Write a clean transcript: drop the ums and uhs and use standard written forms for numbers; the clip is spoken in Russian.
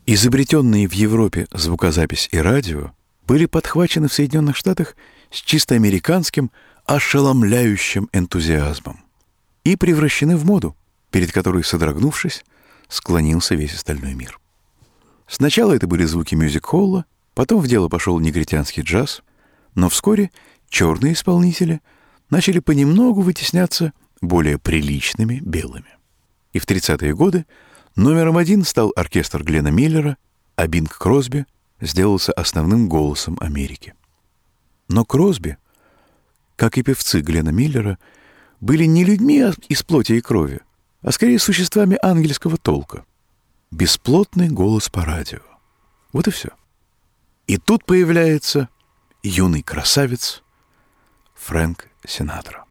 Изобретенные в Европе звукозапись и радио были подхвачены в Соединенных Штатах с чисто американским, ошеломляющим энтузиазмом и превращены в моду, перед которой, содрогнувшись, склонился весь остальной мир. Сначала это были звуки мюзик-холла, потом в дело пошел негритянский джаз, но вскоре черные исполнители начали понемногу вытесняться более приличными белыми. И в 30-е годы номером один стал оркестр Глена Миллера, а Бинг Кросби сделался основным голосом Америки. Но Кросби, как и певцы Глена Миллера, были не людьми из плоти и крови, а скорее существами ангельского толка. Бесплотный голос по радио. Вот и все. И тут появляется юный красавец Фрэнк Синатра.